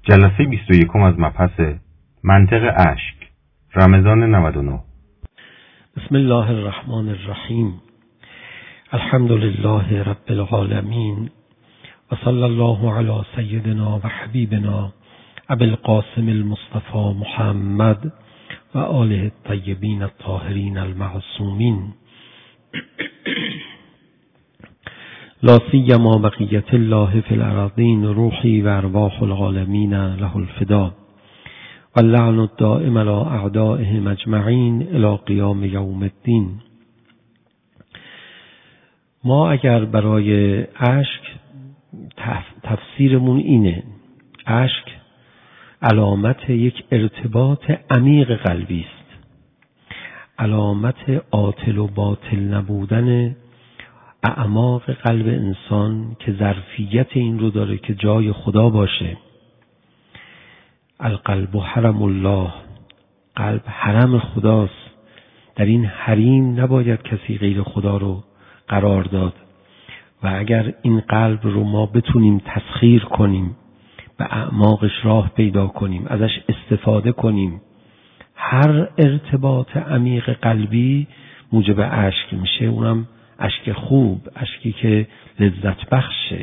جلسه 21 از مبحث منطق اشک، رمضان 99. بسم الله الرحمن الرحیم. الحمد لله رب العالمین و صلی الله علی سیدنا و حبیبنا ابی القاسم المصطفى محمد و آله الطیبین الطاهرین المعصومین لا سیما بقیت الله فی الارضین روحی و ارواح العالمین له الفدا و اللعن الدائم علی اعدائهم اجمعین الی قیام یوم الدین. ما اگر برای اشک تفسیرمون اینه، اشک علامت یک ارتباط عمیق قلبی است، علامت عاطل و باطل نبودن اعماق قلب انسان که ظرفیت این رو داره که جای خدا باشه. القلب حرم الله، قلب حرم خداست، در این حریم نباید کسی غیر خدا رو قرار داد و اگر این قلب رو ما بتونیم تسخیر کنیم، به اعماقش راه پیدا کنیم، ازش استفاده کنیم، هر ارتباط عمیق قلبی موجب اشک میشه، اونم اشک خوب، اشکی که لذت بخشه.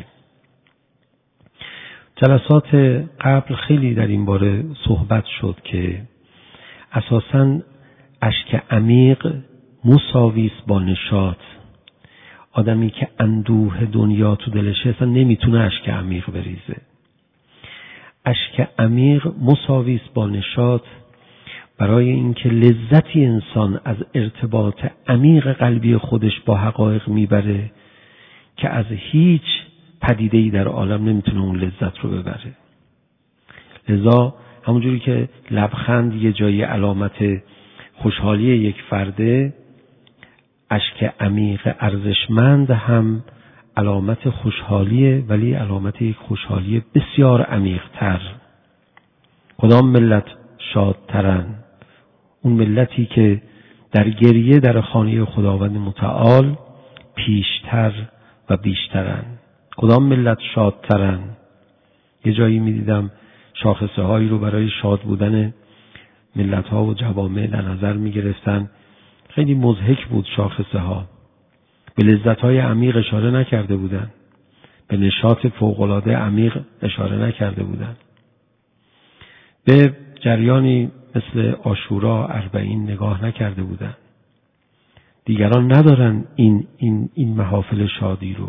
جلسات قبل خیلی در این باره صحبت شد که اساساً اشک عمیق مساوی است با نشاط. آدمی که اندوه دنیا تو دلشه اصلا نمیتونه اشک عمیق بریزه. اشک عمیق مساوی است با نشاط، برای اینکه لذتی انسان از ارتباط عمیق قلبی خودش با حقایق میبره که از هیچ پدیده‌ای در عالم نمیتونه اون لذت رو ببره. لذا همونجوری که لبخند یه جایی علامت خوشحالی یک فرده، اشک عمیق ارزشمند هم علامت خوشحالیه، ولی علامت یک خوشحالی بسیار عمیق‌تر. کدام ملت شادترن؟ اون ملتی که در گریه در خانه خداوند متعال پیشتر و بیشترن. کدام ملت شادترن؟ یه جایی میدیدم شاخصه هایی رو برای شاد بودن ملت ها و جوامع در نظر میگرفتن. خیلی مضحک بود شاخصه ها، به لذت های عمیق اشاره نکرده بودن، به نشاط فوق‌العاده عمیق اشاره نکرده بودن، به جریانی مثل عاشورا 40 نگاه نکرده بودن. دیگران ندارن این محافل شادی رو.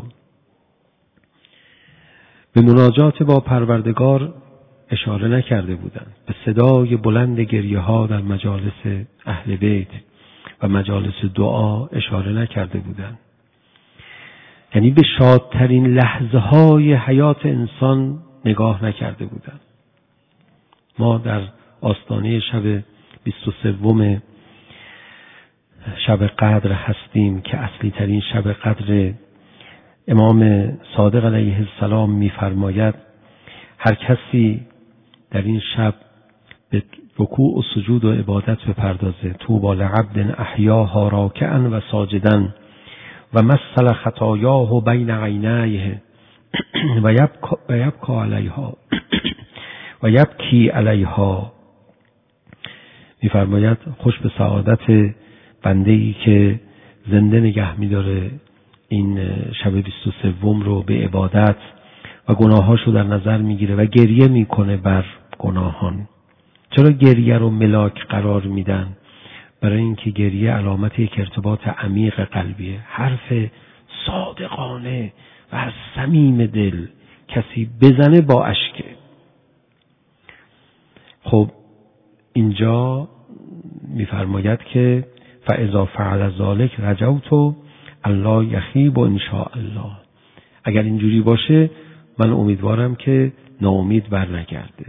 به مناجات با پروردگار اشاره نکرده بودن، به صدای بلند گریه ها در مجالس اهل بیت و مجالس دعا اشاره نکرده بودن. یعنی به شادترین لحظه های حیات انسان نگاه نکرده بودن. ما در آستانه شب 23 شب قدر هستیم که اصلی ترین شب قدر. امام صادق علیه السلام می‌فرماید هر کسی در این شب به رکوع و سجود و عبادت بپردازه، طوبی لعبد احیاها راکعا و ساجدا و مثل خطایاه بین عینیه و یبکی علیها و یبکی علیها. می‌فرماید خوش به سعادت بنده‌ای که زنده نگه می‌داره این شب 23 رو به عبادت و گناهاشو در نظر میگیره و گریه میکنه بر گناهان. چرا گریه رو ملاک قرار میدن؟ برای اینکه گریه علامت یک ارتباط عمیق قلبیه، حرف صادقانه و از صمیم دل کسی بزنه با اشکه. خب اینجا میفرماید که فاذا فعل ذلک رجوت الله یخیب ان شاء الله. اگر اینجوری باشه من امیدوارم که ناامید بر نگرده.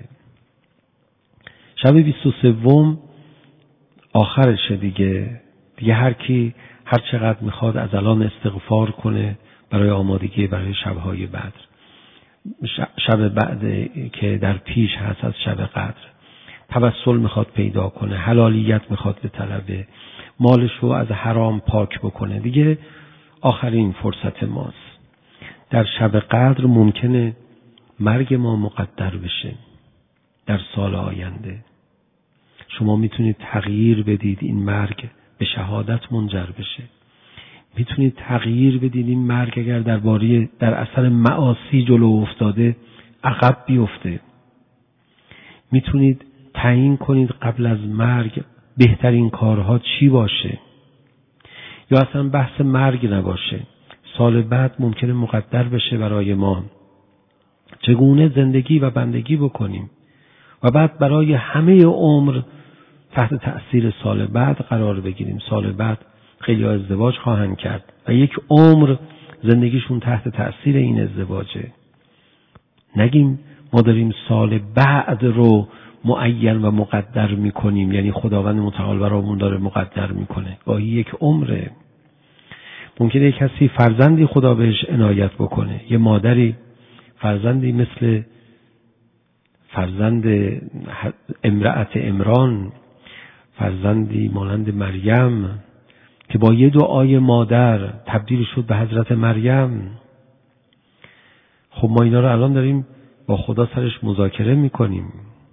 شب 23 آخرشه دیگه هر کی هر چقدر میخواد از الان استغفار کنه برای آمادگی برای شبهای بعد. شب بعد که در پیش هست از شب قدر، توسل میخواد پیدا کنه، حلالیت میخواد به طلبه، مالش رو از حرام پاک بکنه. دیگه آخرین فرصت ماست. در شب قدر ممکنه مرگ ما مقدر بشه. در سال آینده. شما میتونید تغییر بدید این مرگ به شهادت منجر بشه. میتونید تغییر بدید این مرگ اگر در اثر معاصی جلو افتاده عقب بیفته. میتونید تعیین کنید قبل از مرگ بهترین کارها چی باشه، یا اصلا بحث مرگ نباشه، سال بعد ممکنه مقدر بشه برای ما چگونه زندگی و بندگی بکنیم و بعد برای همه عمر تحت تأثیر سال بعد قرار بگیریم. سال بعد خیلی ها ازدواج خواهند کرد و یک عمر زندگیشون تحت تأثیر این ازدواجه. نگیم ما داریم سال بعد رو معین و مقدر میکنیم، یعنی خداوند متعال برامون داره مقدر میکنه. گاهی یک عمره. ممکنه یک کسی فرزندی خدا بهش عنایت بکنه، یه مادری فرزندی مثل فرزند امرأت عمران، فرزندی مانند مریم که با یه دعای مادر تبدیل شد به حضرت مریم. خب ما اینا رو الان داریم با خدا سرش مذاکره میکنیم.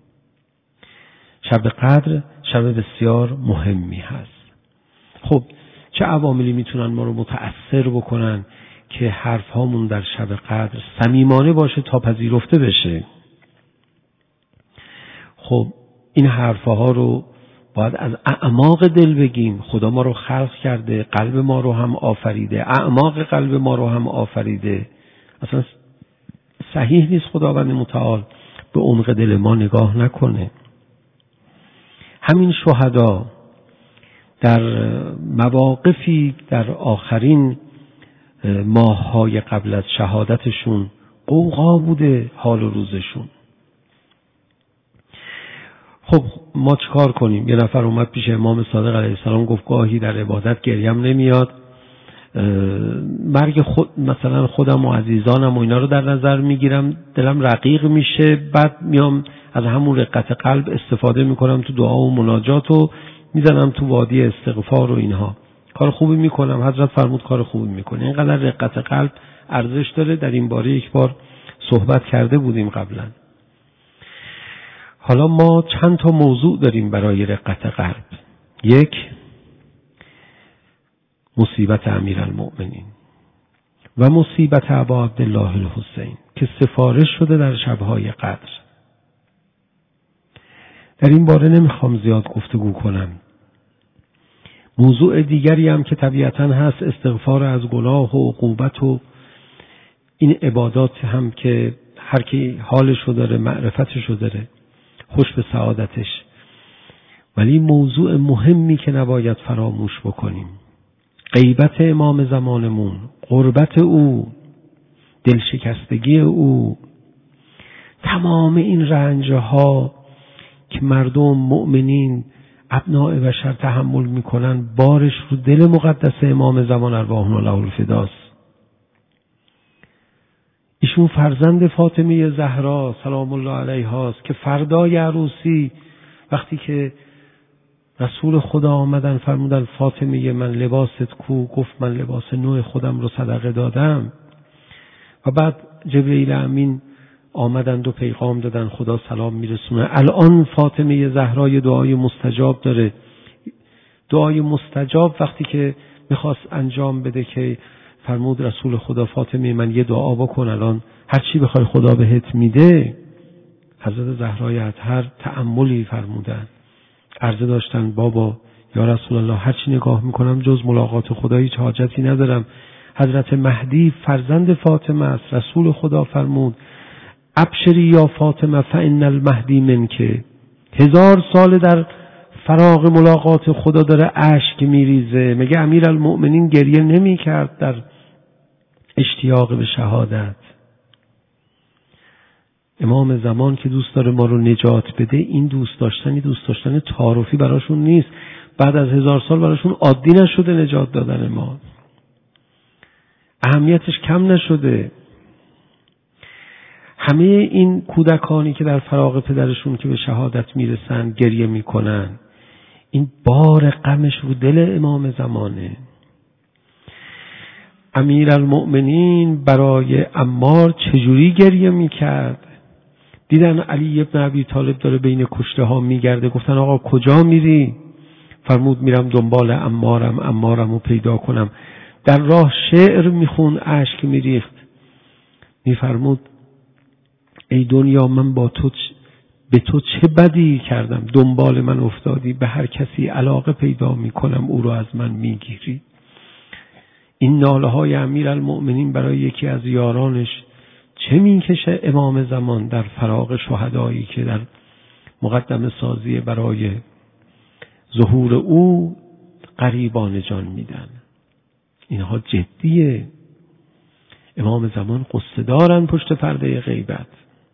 شب قدر شب بسیار مهمی هست. خب چه عواملی میتونن ما رو متأثر بکنن که حرف هامون در شب قدر صمیمانه باشه تا پذیرفته بشه؟ خب این حرف ها رو باید از اعماق دل بگیم. خدا ما رو خلق کرده، قلب ما رو هم آفریده، اعماق قلب ما رو هم آفریده. اصلا صحیح نیست خداوند متعال به عمق دل ما نگاه نکنه. همین شهدا در مواقفی در آخرین ماه‌های قبل از شهادتشون غوغا بوده حال و روزشون. خب ما چیکار کنیم؟ یه نفر اومد پیش امام صادق علیه السلام گفت گاهی در عبادت گریم نمیاد، مرگ مثلا خودم و عزیزانم و اینا رو در نظر میگیرم، دلم رقیق میشه، بعد میام از همون رقت قلب استفاده میکنم تو دعا و مناجات و میزنم تو وادی استغفار و اینها. کار خوبی میکنم. حضرت فرمود کار خوبی میکنه. اینقدر رقت قلب ارزش داره. در این باره یک بار صحبت کرده بودیم قبلا. حالا ما چند تا موضوع داریم برای رقت قلب. یک، مصیبت امیرالمؤمنین و مصیبت ابا عبدالله الحسین که سفارش شده در شبهای قدر. در این باره نمیخوام زیاد گفتگو کنم. موضوع دیگری هم که طبیعتاً هست استغفار از گناه و عقوبت و این عبادات هم که هر کی حالشو داره، معرفتشو داره، خوش به سعادتش. ولی موضوع مهمی که نباید فراموش بکنیم، غیبت امام زمانمون، غربت او، دلشکستگی او، تمام این رنجها که مردم مؤمنین ابناء بشر تحمل میکنن، بارش رو دل مقدس امام زمان ارواحنا له الفداست. ایشون فرزند فاطمه زهرا سلام الله علیها است که فردای عروسی وقتی که رسول خدا آمدن فرمودن فاطمه من لباست کو؟ گفت من لباس نو خودم رو صدقه دادم. و بعد جبرئیل امین آمدند و پیغام دادن خدا سلام میرسونه. الان فاطمه زهرا دعای مستجاب داره. دعای مستجاب وقتی که میخواست انجام بده که فرمود رسول خدا فاطمه من یه دعا بکن، الان هر چی بخوای خدا بهت میده. حضرت زهرای اطهر تأملی فرمودن، عرضه داشتن بابا یا رسول الله هر چی نگاه میکنم جز ملاقات خدا هیچ حاجتی ندارم. حضرت مهدی فرزند فاطمه است. رسول خدا فرمود ابشری یا فاطمه فان المهدی منک. 1000 سال در فراغ ملاقات خدا داره اشک میریزه. مگه امیرالمؤمنین گریه نمی کرد در اشتیاق به شهادت؟ امام زمان که دوست داره ما رو نجات بده، این دوست داشتن تعارفی براشون نیست. بعد از 1000 سال براشون عادی نشده نجات دادن ما، اهمیتش کم نشده. همه این کودکانی که در فراغ پدرشون که به شهادت میرسن گریه میکنن، این بار غمش رو دل امام زمانه. امیرالمؤمنین برای عمار چجوری گریه میکرد؟ دیدن علی ابن ابی طالب داره بین کشته ها میگرده، گفتن آقا کجا میری؟ فرمود میرم دنبال عمارم رو پیدا کنم. در راه شعر میخون، اشک میریخت. میفرمود ای دنیا من به تو چه بدی کردم؟ دنبال من افتادی، به هر کسی علاقه پیدا میکنم او رو از من میگیری. این ناله های امیرالمؤمنین برای یکی از یارانش چه میکشه امام زمان در فراق شهدایی که در مقدمه سازی برای ظهور او قریبان جان میدن. اینها جدیه. امام زمان قصه دارن پشت پرده غیبت.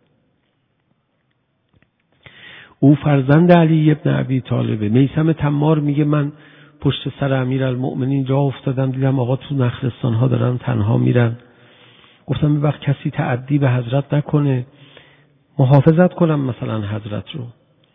او فرزند علی ابن ابی طالبه. میثم تمار میگه من پشت سر امیرالمؤمنین جا افتادم، دیدم آقا تو نخلستان ها دارن تنها میرن. گفتم به وقت کسی تعدی به حضرت نکنه، محافظت کنم مثلا حضرت رو.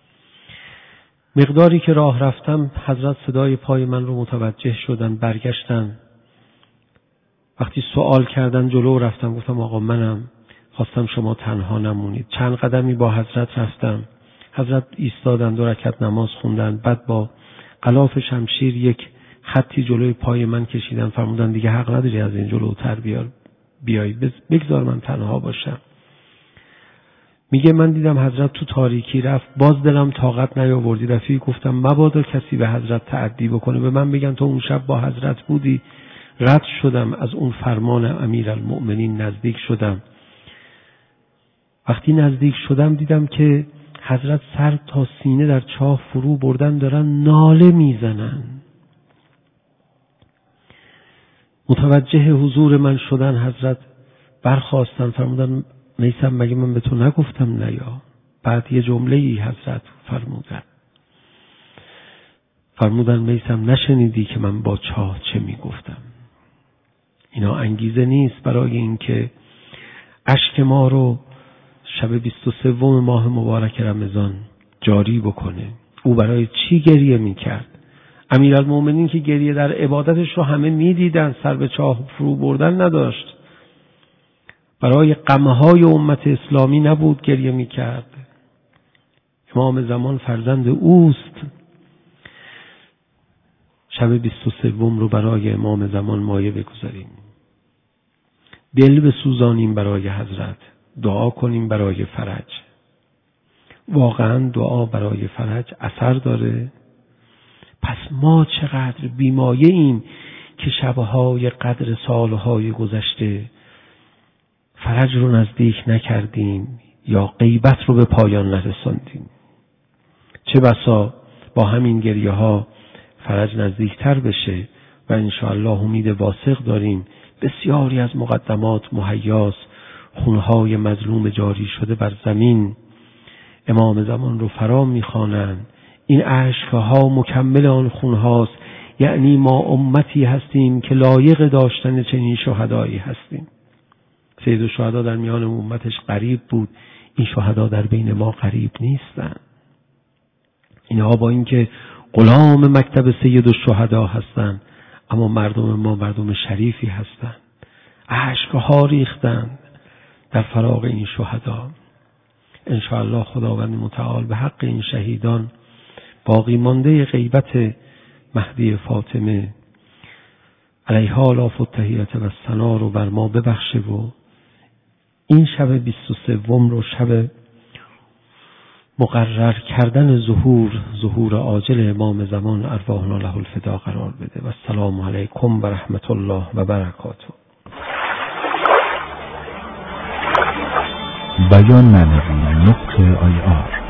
مقداری که راه رفتم حضرت صدای پای من رو متوجه شدن، برگشتن. وقتی سوال کردن جلو رفتم، گفتم آقا منم، خواستم شما تنها نمونید. چند قدمی با حضرت رفتم. حضرت ایستادن، 2 رکعت نماز خوندن، بعد با غلاف شمشیر یک خطی جلوی پای من کشیدن. فرمودن دیگه حق نداری از این جلوتر بیای، بگذار من تنها باشم. میگه من دیدم حضرت تو تاریکی رفت، باز دلم طاقت نیاوردی. دفعی گفتم مبادا کسی به حضرت تعدی بکنه، به من بگن تو اون شب با حضرت بودی. رد شدم از اون فرمان امیرالمؤمنین، نزدیک شدم. وقتی نزدیک شدم دیدم که حضرت سر تا سینه در چاه فرو بردن، دارن ناله میزنن. متوجه حضور من شدن، حضرت برخاستن، فرمودن میثم مگه من به تو نگفتم نیا؟ بعد یه جمله‌ای حضرت فرمودن میثم نشنیدی که من با چاه چه میگفتم؟ اینا انگیزه نیست برای اینکه اشک ما رو شب 23 ماه مبارک رمضان جاری بکنه. او برای چی گریه میکرد؟ امیرالمؤمنین که گریه در عبادتش رو همه میدیدن، سر به چاه فرو بردن نداشت. برای غمهای امت اسلامی نبود گریه میکرد. امام زمان فرزند اوست. شب 23 رو برای امام زمان مایه بگذاریم، دل بسوزانیم برای حضرت، دعا کنیم برای فرج. واقعا دعا برای فرج اثر داره. پس ما چقدر بیمایه ایم که شبهای قدر سالهای گذشته فرج رو نزدیک نکردیم یا غیبت رو به پایان نرساندیم. چه بسا با همین گریه ها فرج نزدیکتر بشه و انشاءالله امید واسق داریم. بسیاری از مقدمات مهیاست. خونهای مظلوم جاری شده بر زمین امام زمان رو فرا میخوانند. این اشکها مکمل آن خونهاست. یعنی ما امتی هستیم که لایق داشتن چنین شهدایی هستیم. سید الشهدا در میان امتش غریب بود، این شهدا در بین ما غریب نیستن. اینها با اینکه غلام مکتب سید الشهدا هستن، اما مردم ما مردم شریفی هستن. اشکها ریختند در فراق این شهدا. انشاءالله خداوند متعال به حق این شهیدان باقی مانده غیبت مهدی فاطمه علیها الاف التحیات و الثنا رو بر ما ببخشه و این شب 23 رو شب مقرر کردن ظهور عاجل امام زمان ارواحنا له الفدا قرار بده. و السلام علیکم و رحمت الله و برکاته. بیان معنوی نقطه IR